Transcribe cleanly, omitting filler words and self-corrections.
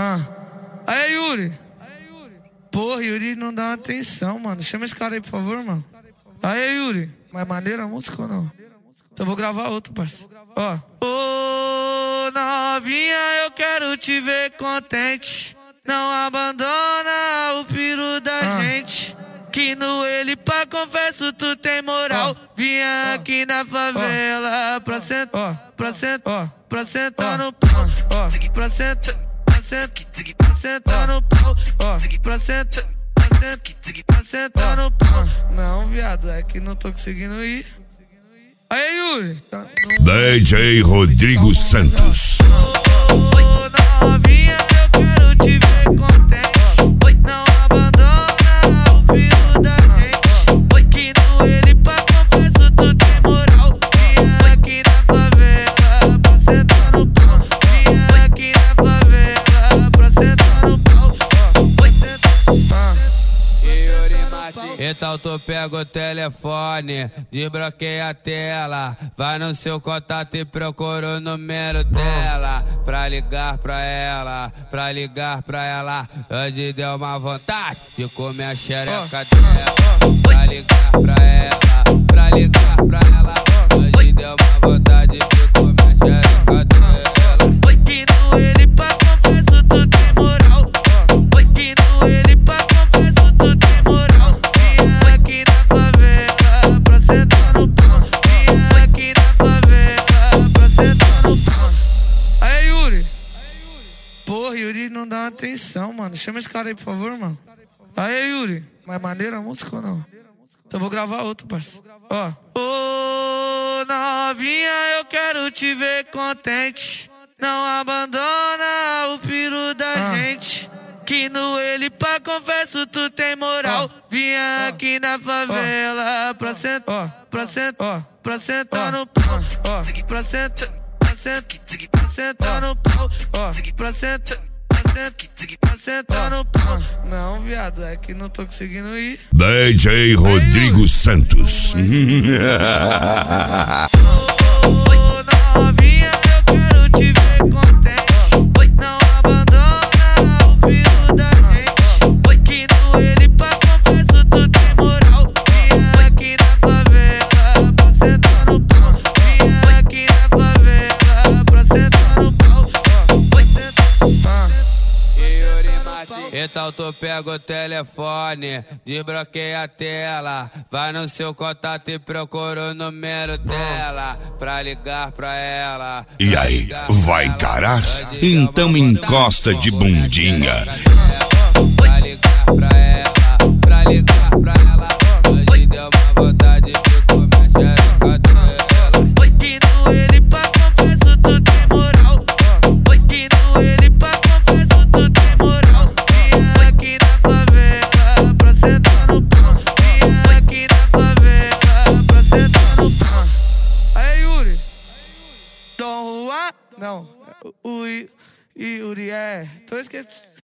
Aí, Yuri. Porra, Yuri não dá atenção, mano. Chama esse cara aí, por favor, mano. Aí, Yuri. Mais maneira a música ou não? Então eu vou gravar outro, parceiro. Ó. Ô, novinha, eu quero te ver contente. Não abandona o piru da gente. Que no ele pra confesso tu tem moral. Vinha aqui na favela pra sentar, pra no pau. Pra sentar no pau. Pra sentar no pau. Não, viado, é que não tô conseguindo ir. Aí, Yuri. DJ Rodrigo Santos. Ô, novinha, eu quero te ver contente. Não abandona o piru da gente. Que no ele pra confesso tu tem moral. Vinha aqui na favela pra sentar no pau. Vinha aqui na favela pra sentar no pau. Então tu pega o telefone, desbloqueia a tela, vai no seu contato e procura o número dela. Pra ligar pra ela, hoje deu uma vontade de comer a xereca dela. Pra ligar pra ela, hoje deu uma vontade de comer a xereca dela. Que no ele pra confesso tu tem moral. Que no ele pra confesso tu tem moral. Vinha aqui na favela pra sentar no pau. Vinha aqui na favela pra sentar no pau. Aí, Yuri. Porra, Yuri não dá atenção, mano. Chama esse cara aí, por favor, mano. Aí, Yuri. Mais maneira a música ou não? Então eu vou gravar outro, parceiro. Ó. Ô, novinha, eu quero te ver contente. Não abandona o piru da gente. Que no ele pra confesso tu tem moral. Vinha aqui na favela pra sentar, pra sentar no pau. Pra sentar no pau. Pra sentar no pau. Não, viado, é que não tô conseguindo ir. DJ Rodrigo Santos. Ô, novinha, eu quero te ver contente. Não abandona o piru da gente. Que no ele pra confesso tu tem moral. Vinha aqui na favela pra sentar no pau. Vinha aqui na favela pra sentar no pau. Então tu pega o telefone, desbloqueia a tela, vai no seu contato e procura o número dela. Pra ligar pra ela. E aí, vai encarar? Então encosta de bundinha. Pra ligar pra ela, hoje deu uma vontade de comer a xereca dela. Que no ele pra confesso tu tem moral. Que no ele pra confesso tu tem moral. Vinha aqui na favela pra sentar no pau. Vinha aqui na favela pra sentar no pau. Aí, Yuri. Dom Juan? Não, o Yuri é. Tô esquecendo.